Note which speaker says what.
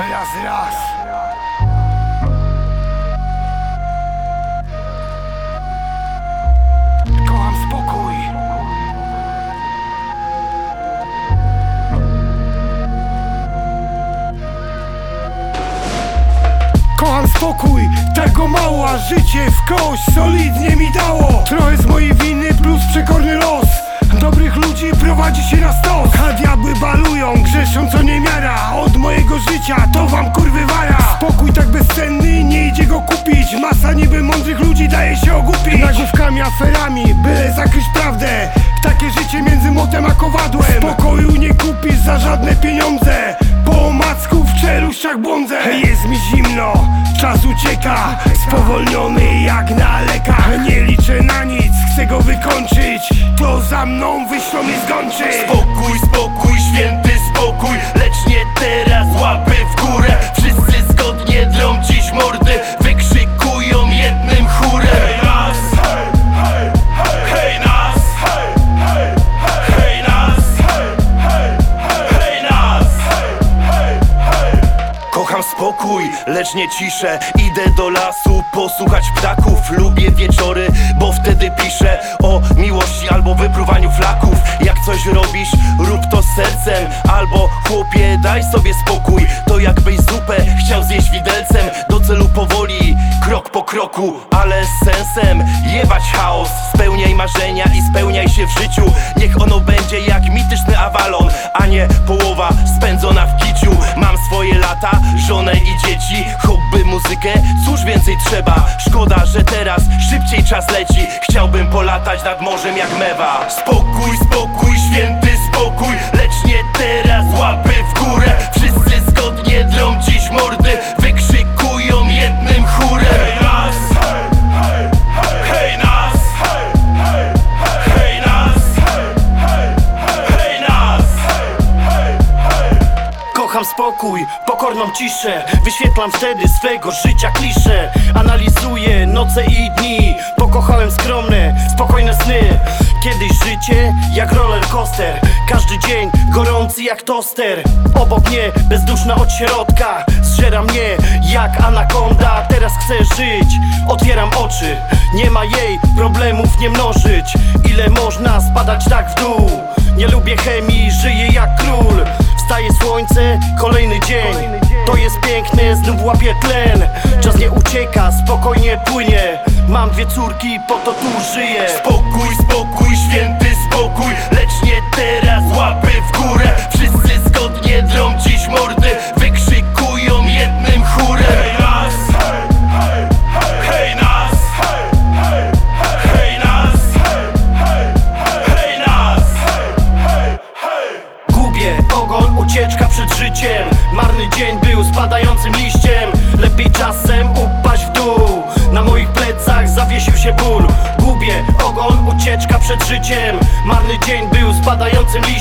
Speaker 1: Raz. Kocham spokój. Kocham spokój, tego mało, a życie w kość solidnie mi dało. Trochę z mojej winy plus przekorny los. Dobrych ludzi prowadzi się na stos, a diabły balują, grzeszą co niemiara. Od mojego życia to wam kurwy wara. Spokój tak bezcenny, nie idzie go kupić. Masa niby mądrych ludzi daje się ogłupić nagłówkami, aferami, byle zakryć prawdę. Takie życie między młotem a kowadłem. Spokoju nie kupisz za żadne pieniądze. Po omacku w czeluściach błądzę. Jest mi zimno, czas ucieka, spowolniony jak na lekach. Nie liczę na nic, chcę go wykończyć. To za mną wyślą mnie zgończyć.
Speaker 2: Spokój, święty spokój, lecz nie teraz, łapy w górę. Wszyscy zgodnie drą dziś mordy, wykrzykują jednym chórem. Hej nas, hej, hej, hej nas, hej, hej, hej nas, hej nas, hej. Kocham spokój, lecz nie ciszę. Idę do lasu posłuchać ptaków. Lubię wieczory, bo wtedy piszę o miłości albo wypruwaniu flaków. Jak coś robisz, rób to z sercem. Albo chłopie, daj sobie spokój. To jakbyś zupę chciał zjeść widelcem. Do celu powoli, krok po kroku, ale z sensem. Jebać chaos, spełniaj marzenia i spełniaj się w życiu. Niech ono będzie jak mityczny Avalon, a nie połowa spędzona w kiciu. Mam swoje lata, żonę i dzieci, hobby, muzykę, cóż więcej trzeba. Szkoda, że teraz szybciej czas leci. Chciałbym polatać nad morzem jak mewa. Spokój, święty spokój, lecz nie teraz, łapy w górę. Wszyscy zgodnie drą dziś mordy, wykrzykują jednym chórem. Hej nas, hej, hej, hej nas, hej, hej, hej nas, hej nas, hej.
Speaker 3: Kocham spokój, pokorną ciszę. Wyświetlam wtedy swego życia klisze. Analizuję noce i dni. Pokochałem skromne, spokojne sny. Kiedyś życie jak roller coaster. Każdy dzień gorący jak toster. Obok mnie bezduszna od środka. Zżera mnie jak anakonda. Teraz chcę żyć, otwieram oczy. Nie ma jej, problemów nie mnożyć. Ile można spadać tak w dół? Nie lubię chemii, żyję jak król. Wstaje słońce, kolejny dzień. To jest piękne, znów łapię tlen. Czas nie ucieka, spokojnie płynie. Mam dwie córki, po to tu żyję.
Speaker 2: Spokój, święty spokój, lecz nie teraz, łapy w górę. Wszyscy zgodnie drą dziś mordy, wykrzykują jednym chórem. Hej nas, hej, hej, hej nas, hej, hej nas, hej nas, hej.
Speaker 3: Gubię ogon, ucieczka przed życiem. Marny dzień był spadającym liściem. Lepiej czasem upaść w dół. Na moich plecach zawiesił się ból. Gubię ogon, ucieczka przed życiem. Marny dzień był spadającym liściem.